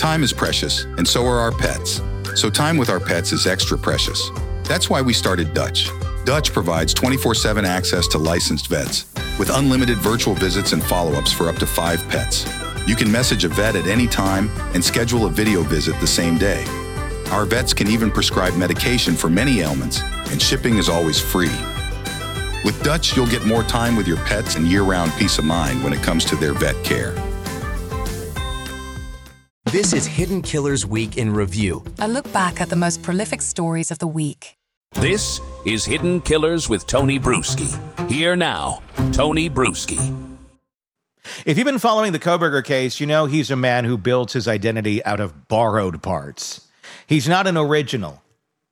Time is precious, and so are our pets. So time with our pets is extra precious. That's why we started Dutch. Dutch provides 24/7 access to licensed vets with unlimited virtual visits and follow-ups for up to 5 pets. You can message a vet at any time and schedule a video visit the same day. Our vets can even prescribe medication for many ailments, and shipping is always free. With Dutch, you'll get more time with your pets and year-round peace of mind when it comes to their vet care. This is Hidden Killers Week in Review. A look back at the most prolific stories of the week. This is Hidden Killers with Tony Bruschi. Here now, Tony Bruschi. If you've been following the Kohberger case, you know he's a man who builds his identity out of borrowed parts. He's not an original.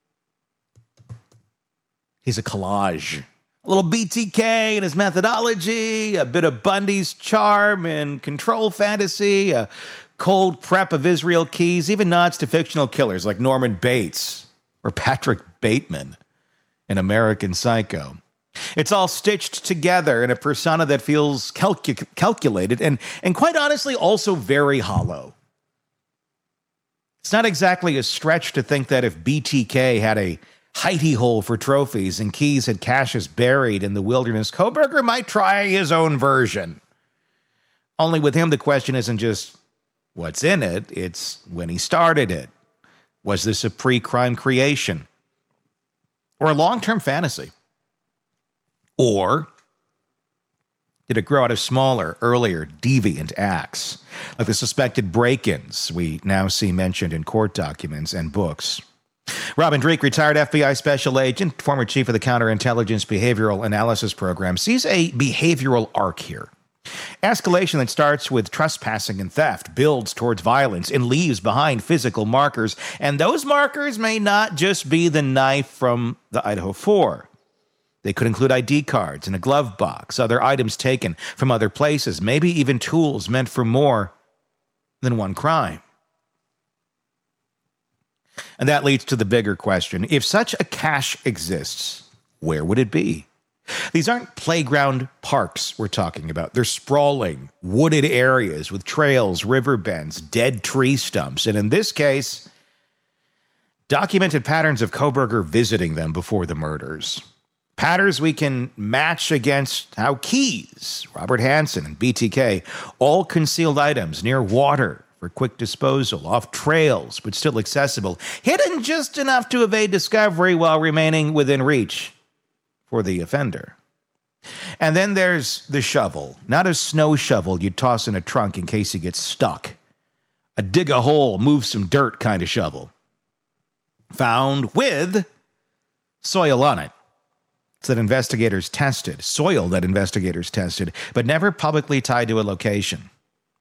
He's a collage. A little BTK in his methodology, a bit of Bundy's charm and control fantasy, a cold prep of Israel Keys, even nods to fictional killers like Norman Bates or Patrick Bateman in American Psycho. It's all stitched together in a persona that feels calculated and quite honestly also very hollow. It's not exactly a stretch to think that if BTK had a hidey hole for trophies and Keys had caches buried in the wilderness, Kohberger might try his own version. Only with him, the question isn't just what's in it, it's when he started it. Was this a pre-crime creation? Or a long-term fantasy? Or did it grow out of smaller, earlier, deviant acts, like the suspected break-ins we now see mentioned in court documents and books? Robin Dreeke, retired FBI special agent, former chief of the Counterintelligence Behavioral Analysis Program, sees a behavioral arc here. Escalation that starts with trespassing and theft builds towards violence and leaves behind physical markers, and those markers may not just be the knife from the Idaho 4. They could include ID cards in a glove box, other items taken from other places, maybe even tools meant for more than one crime. And that leads to the bigger question. If such a cache exists, where would it be? These aren't playground parks we're talking about. They're sprawling, wooded areas with trails, river bends, dead tree stumps, and in this case, documented patterns of Kohberger visiting them before the murders. Patterns we can match against how Keys, Robert Hansen, and BTK all concealed items near water for quick disposal, off trails, but still accessible, hidden just enough to evade discovery while remaining within reach for the offender. And then there's the shovel, not a snow shovel you'd toss in a trunk in case you get stuck. A dig a hole, move some dirt kind of shovel. Found with soil on it. Soil that investigators tested, but never publicly tied to a location.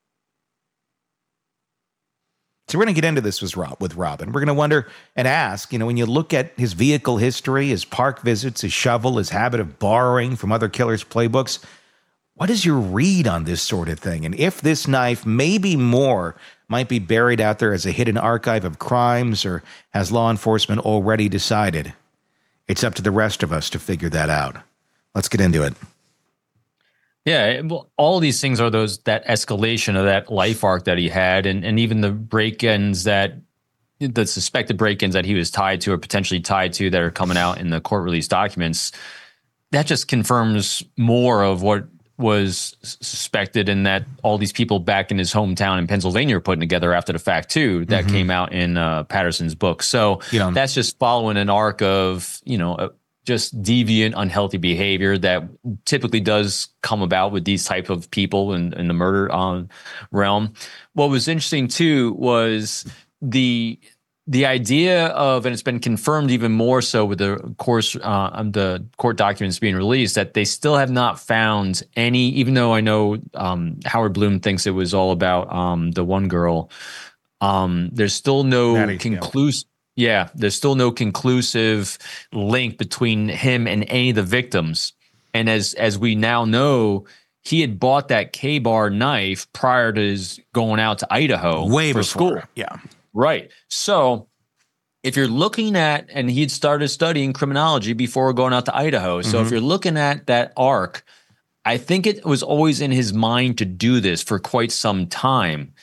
So we're going to get into this with Robin. We're going to wonder and ask, when you look at his vehicle history, his park visits, his shovel, his habit of borrowing from other killers' playbooks, what is your read on this sort of thing? And if this knife, maybe more, might be buried out there as a hidden archive of crimes, or has law enforcement already decided? It's up to the rest of us to figure that out. Let's get into it. Yeah, well, all these things are that escalation of that life arc that he had, and even the break-ins the suspected break-ins that he was tied to or potentially tied to that are coming out in the court release documents. That just confirms more of what was suspected, and that all these people back in his hometown in Pennsylvania are putting together after the fact too. That came out in Patterson's book. So that's just following an arc of just deviant, unhealthy behavior that typically does come about with these type of people in the murder realm. What was interesting too was the idea of, and it's been confirmed even more so with the court documents being released, that they still have not found any, even though I know Howard Bloom thinks it was all about the one girl. There's still no conclusive. Yeah, there's still no conclusive link between him and any of the victims. And as we now know, he had bought that K-Bar knife prior to his going out to Idaho for school. Yeah. Right. So if you're looking at, and he'd started studying criminology before going out to Idaho. So if you're looking at that arc, I think it was always in his mind to do this for quite some time.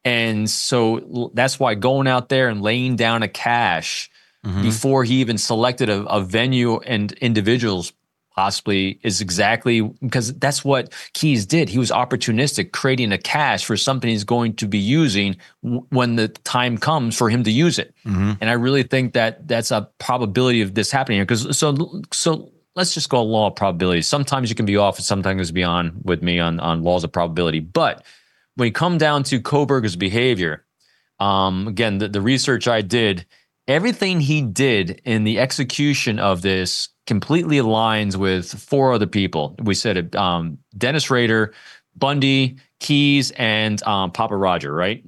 And so that's why going out there and laying down a cache before he even selected a venue and individuals possibly is exactly because that's what Keys did. He was opportunistic, creating a cache for something he's going to be using when the time comes for him to use it. And I really think that that's a probability of this happening here. Because so let's just go law of probability. Sometimes you can be off and sometimes be on with me on laws of probability. But when you come down to Kohberger's behavior, again, the research I did, everything he did in the execution of this completely aligns with 4 other people. We said it, Dennis Rader, Bundy, Keys, and Papa Roger, right?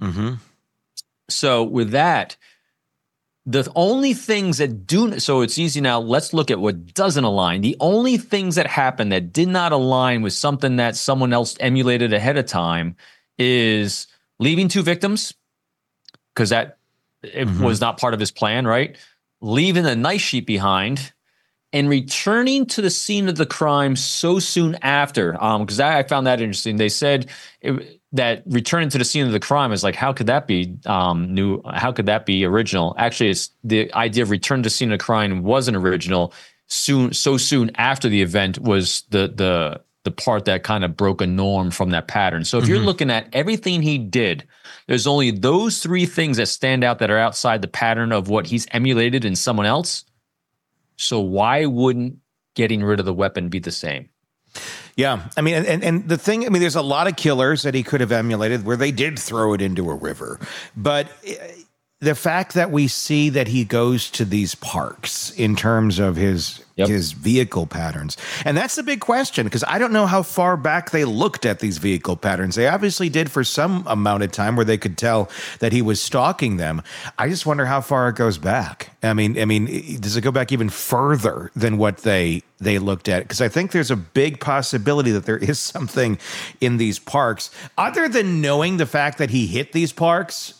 So with that, the only things that do, so it's easy now, let's look at what doesn't align. The only things that happened that did not align with something that someone else emulated ahead of time is leaving 2 victims, because that it was not part of his plan, right? Leaving a nice sheet behind and returning to the scene of the crime so soon after. Because I found that interesting. They said that returning to the scene of the crime is like, how could that be new? How could that be original? Actually, it's the idea of return to the scene of the crime wasn't original. So soon after the event was the part that kind of broke a norm from that pattern. So if you're looking at everything he did, there's only those 3 things that stand out that are outside the pattern of what he's emulated in someone else. So why wouldn't getting rid of the weapon be the same? Yeah, I mean, and the thing, I mean, there's a lot of killers that he could have emulated where they did throw it into a river, but the fact that we see that he goes to these parks in terms of his vehicle patterns. And that's the big question, because I don't know how far back they looked at these vehicle patterns. They obviously did for some amount of time where they could tell that he was stalking them. I just wonder how far it goes back. I mean, does it go back even further than what they looked at? Because I think there's a big possibility that there is something in these parks, other than knowing the fact that he hit these parks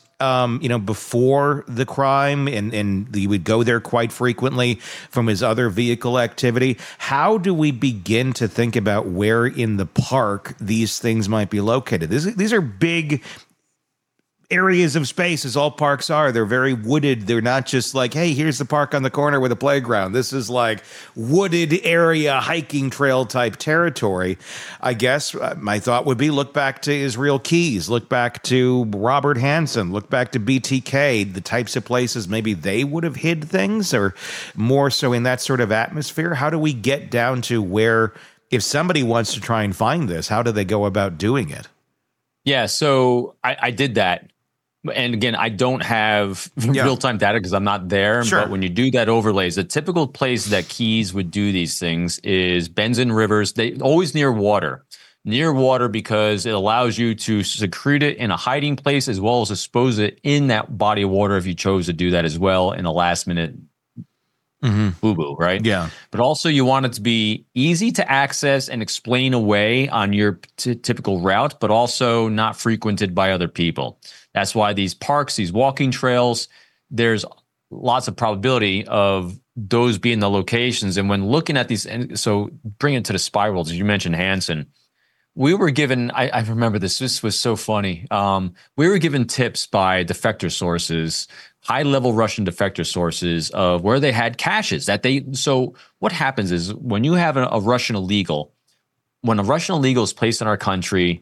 before the crime, and he would go there quite frequently from his other vehicle activity. How do we begin to think about where in the park these things might be located? These are big areas of space, as all parks are. They're very wooded. They're not just like, hey, here's the park on the corner with a playground. This is like wooded area, hiking trail type territory. I guess my thought would be look back to Israel Keys, look back to Robert Hansen, look back to BTK, the types of places maybe they would have hid things, or more so in that sort of atmosphere. How do we get down to where, if somebody wants to try and find this, how do they go about doing it? Yeah, so I did that. And again, I don't have real-time data because I'm not there. Sure. But when you do that overlays, the typical place that Keys would do these things is bends and rivers. They always near water because it allows you to secrete it in a hiding place as well as dispose it in that body of water if you chose to do that as well in a last-minute boo-boo, right? Yeah. But also you want it to be easy to access and explain away on your typical route, but also not frequented by other people. That's why these parks, these walking trails, there's lots of probability of those being the locations. And when looking at these, and so bring it to the spirals, as you mentioned Hansen, we were given, I remember this was so funny. We were given tips by defector sources, high-level Russian defector sources of where they had caches so what happens is when you have a Russian illegal, when a Russian illegal is placed in our country,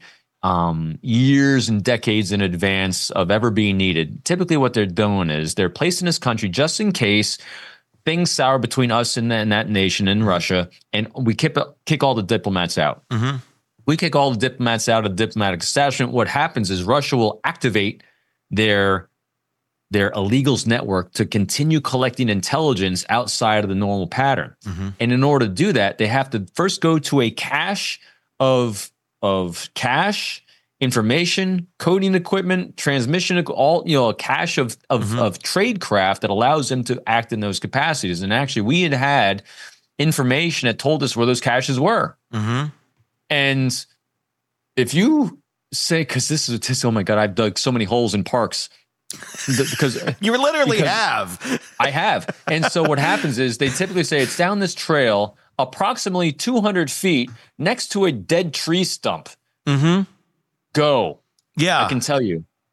years and decades in advance of ever being needed, typically what they're doing is they're placed in this country just in case things sour between us and that nation in Russia, and we kick all the diplomats out. We kick all the diplomats out of the diplomatic establishment. What happens is Russia will activate their illegals network to continue collecting intelligence outside of the normal pattern. And in order to do that, they have to first go to a cache of cache, information, coding equipment, transmission, a cache of tradecraft that allows them to act in those capacities. And actually, we had information that told us where those caches were. And if you say, because this is oh my God, I've dug so many holes in parks. Because you literally have. I have. And so what happens is they typically say it's down this trail approximately 200 feet next to a dead tree stump. Go. Yeah. I can tell you.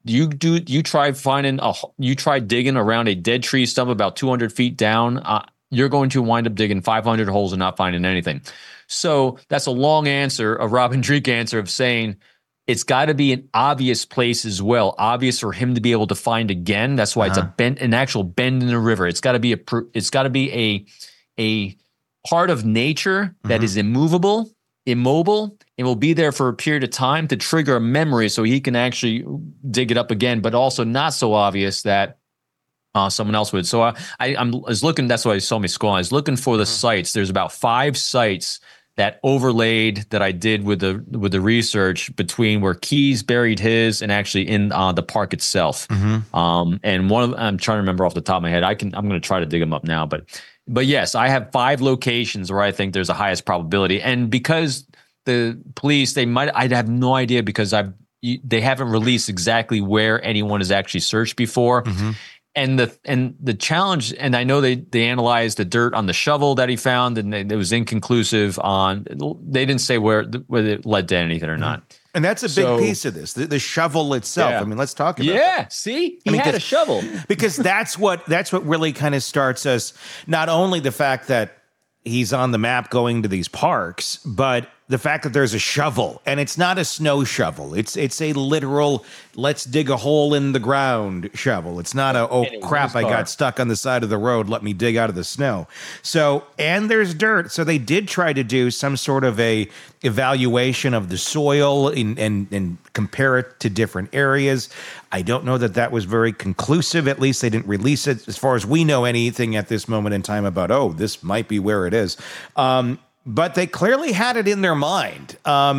you try digging around a dead tree stump about 200 feet down, you're going to wind up digging 500 holes and not finding anything. So that's a long answer, a Robin Dreeke answer of saying it's got to be an obvious place as well, obvious for him to be able to find again. That's why it's an actual bend in the river. It's got to be a part of nature that is immobile, and will be there for a period of time to trigger a memory so he can actually dig it up again, but also not so obvious that someone else would. So I was looking, that's why you saw me scrolling. I was looking for the sites. There's about 5 sites that overlaid that I did with the research between where Keyes buried his and actually in the park itself. And one of I'm trying to remember off the top of my head. I'm going to try to dig them up now, but yes, I have 5 locations where I think there's the highest probability. And because the police, I'd have no idea because they haven't released exactly where anyone has actually searched before. And the challenge, and I know they analyzed the dirt on the shovel that he found, and it was inconclusive on. They didn't say whether it led to anything or not. And that's a big piece of this, the shovel itself. Yeah. I mean, let's talk about that. Yeah, see? He had a shovel. Because that's what really kind of starts us, not only the fact that he's on the map going to these parks, but the fact that there's a shovel, and it's not a snow shovel. It's a literal, let's dig a hole in the ground shovel. It's not crap, I got stuck on the side of the road, let me dig out of the snow. So, and there's dirt. So they did try to do some sort of a evaluation of the soil and compare it to different areas. I don't know that was very conclusive. At least they didn't release it, as far as we know, anything at this moment in time about, this might be where it is. But they clearly had it in their mind.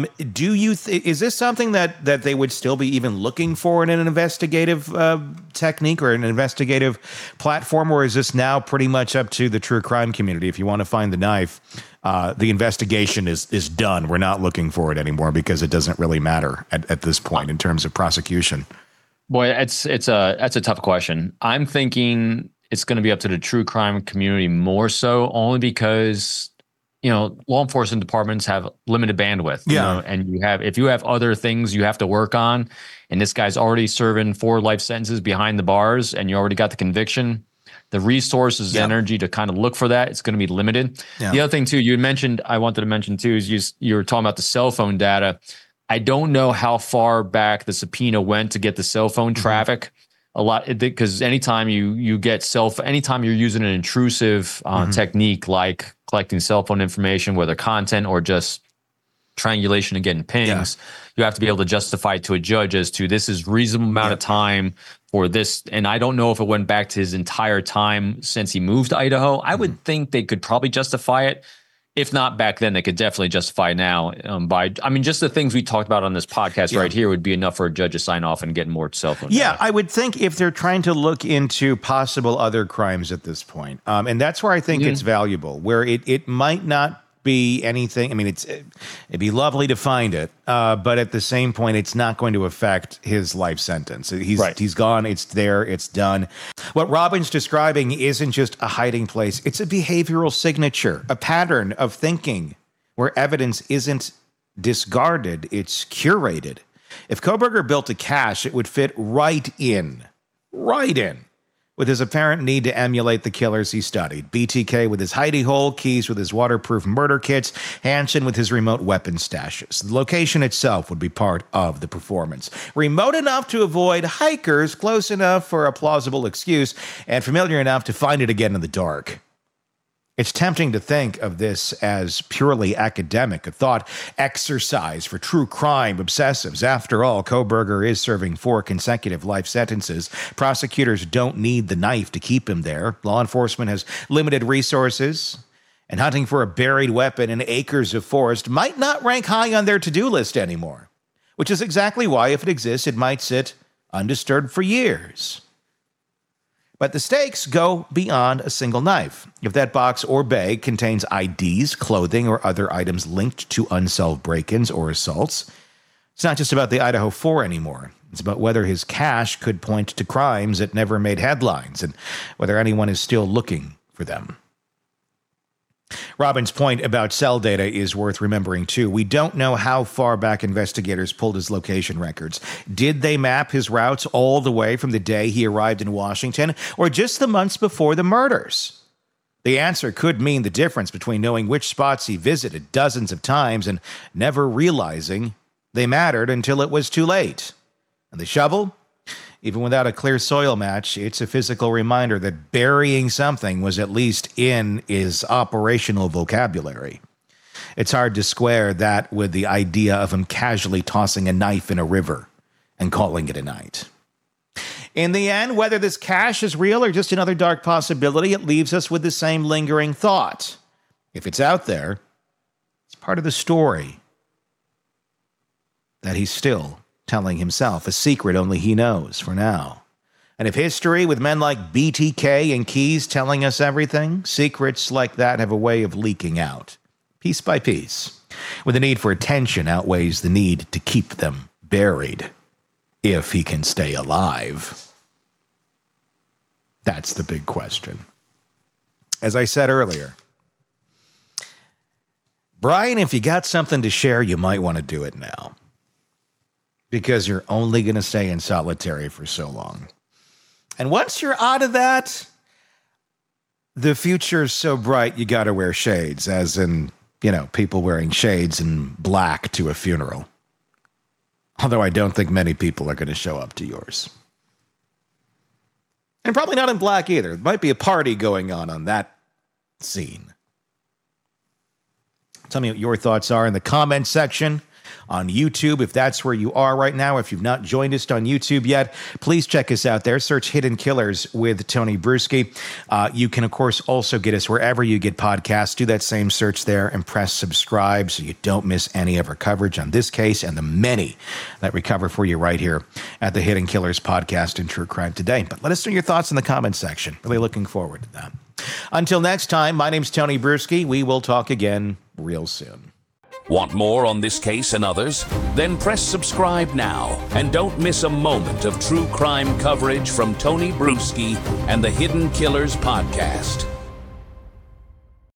Is this something that they would still be even looking for in an investigative technique or an investigative platform, or is this now pretty much up to the true crime community? If you want to find the knife, the investigation is done. We're not looking for it anymore because it doesn't really matter at this point in terms of prosecution. Boy, that's a tough question. I'm thinking it's going to be up to the true crime community more so, only because law enforcement departments have limited bandwidth. And if you have other things you have to work on, and this guy's already serving 4 life sentences behind the bars, and you already got the conviction, the resources, energy to kind of look for that, it's going to be limited. Yeah. The other thing too, I wanted to mention too, is you were talking about the cell phone data. I don't know how far back the subpoena went to get the cell phone traffic. A lot, because anytime anytime you're using an intrusive technique like collecting cell phone information, whether content or just triangulation and getting pings, you have to be able to justify to a judge as to this is reasonable amount of time for this. And I don't know if it went back to his entire time since he moved to Idaho. I would think they could probably justify it. If not back then, they could definitely justify now just the things we talked about on this podcast right here would be enough for a judge to sign off and get more cell phone data. I would think if they're trying to look into possible other crimes at this point. And that's where I think it's valuable, where it might not be anything. I mean, it'd be lovely to find it, but at the same point, it's not going to affect his life sentence. He's gone. It's there. It's done. What Robin's describing isn't just a hiding place. It's a behavioral signature, a pattern of thinking where evidence isn't discarded. It's curated. If Kohberger built a cache, it would fit right in. With his apparent need to emulate the killers he studied. BTK with his hidey hole, Keyes with his waterproof murder kits, Hansen with his remote weapon stashes. The location itself would be part of the performance. Remote enough to avoid hikers, close enough for a plausible excuse, and familiar enough to find it again in the dark. It's tempting to think of this as purely academic, a thought exercise for true crime obsessives. After all, Kohberger is serving 4 consecutive life sentences. Prosecutors don't need the knife to keep him there. Law enforcement has limited resources, and hunting for a buried weapon in acres of forest might not rank high on their to-do list anymore, which is exactly why, if it exists, it might sit undisturbed for years. But the stakes go beyond a single knife. If that box or bag contains IDs, clothing, or other items linked to unsolved break-ins or assaults, it's not just about the Idaho 4 anymore. It's about whether his cache could point to crimes that never made headlines and whether anyone is still looking for them. Robin's point about cell data is worth remembering, too. We don't know how far back investigators pulled his location records. Did they map his routes all the way from the day he arrived in Washington, or just the months before the murders? The answer could mean the difference between knowing which spots he visited dozens of times and never realizing they mattered until it was too late. And the shovel? Even without a clear soil match, it's a physical reminder that burying something was at least in his operational vocabulary. It's hard to square that with the idea of him casually tossing a knife in a river and calling it a night. In the end, whether this cache is real or just another dark possibility, it leaves us with the same lingering thought. If it's out there, it's part of the story that he's still telling himself, a secret only he knows for now. And if history, with men like BTK and Keyes telling us everything, secrets like that have a way of leaking out, piece by piece, when the need for attention outweighs the need to keep them buried, if he can stay alive. That's the big question. As I said earlier, Brian, if you got something to share, you might want to do it now, because you're only going to stay in solitary for so long. And once you're out of that, the future's so bright you got to wear shades, as in, people wearing shades and black to a funeral. Although I don't think many people are going to show up to yours. And probably not in black either. There might be a party going on that scene. Tell me what your thoughts are in the comments section on YouTube, if that's where you are right now. If you've not joined us on YouTube yet, please check us out there. Search Hidden Killers with Tony Bruschi. You can, of course, also get us wherever you get podcasts. Do that same search there and press subscribe so you don't miss any of our coverage on this case and the many that we cover for you right here at the Hidden Killers podcast and True Crime Today. But let us know your thoughts in the comments section. Really looking forward to that. Until next time, my name's Tony Bruschi. We will talk again real soon. Want more on this case and others? Then press subscribe now and don't miss a moment of true crime coverage from Tony Bruschi and the Hidden Killers podcast.